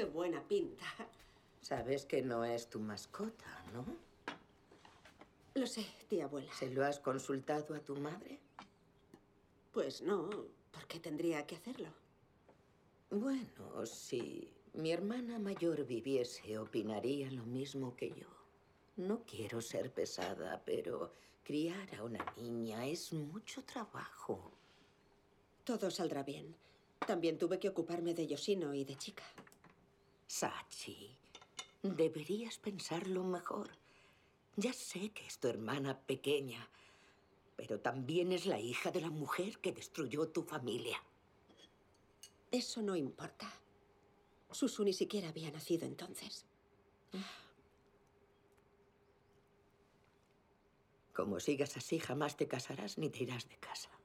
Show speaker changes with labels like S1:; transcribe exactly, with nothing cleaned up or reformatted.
S1: qué buena pinta.
S2: Sabes que no es tu mascota, ¿no?
S1: Lo sé, tía abuela.
S2: ¿Se lo has consultado a tu madre?
S1: Pues no. ¿Por qué tendría que hacerlo?
S2: Bueno, si mi hermana mayor viviese, opinaría lo mismo que yo. No quiero ser pesada, pero criar a una niña es mucho trabajo.
S1: Todo saldrá bien. También tuve que ocuparme de Yoshino y de Chica.
S2: Sachi, deberías pensarlo mejor. Ya sé que es tu hermana pequeña, pero también es la hija de la mujer que destruyó tu familia.
S1: Eso no importa. Susu ni siquiera había nacido entonces.
S2: Como sigas así, jamás te casarás ni te irás de casa.